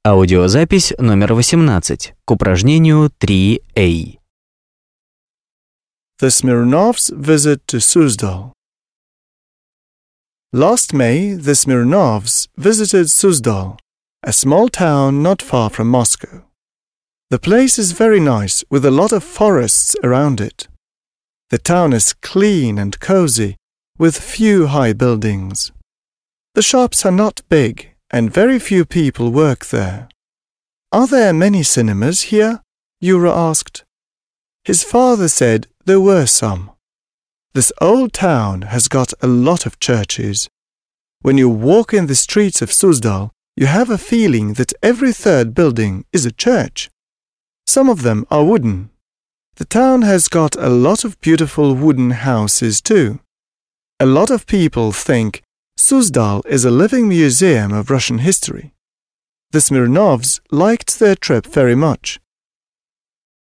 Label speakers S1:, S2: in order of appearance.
S1: Аудиозапись номер 18 к упражнению 3A.
S2: The Smirnovs' visit to Suzdal. Last May, the Smirnovs visited Suzdal, a small town not far from Moscow. The place is very nice, with a lot of forests around it. The town is clean and cozy, with few high buildings. The shops are not big, and very few people work there. Are there many cinemas here? Yura asked. His father said there were some. This old town has got a lot of churches. When you walk in the streets of Suzdal, you have a feeling that every third building is a church. Some of them are wooden. The town has got a lot of beautiful wooden houses too. A lot of people think Suzdal is a living museum of Russian history. The Smirnovs liked their trip very much.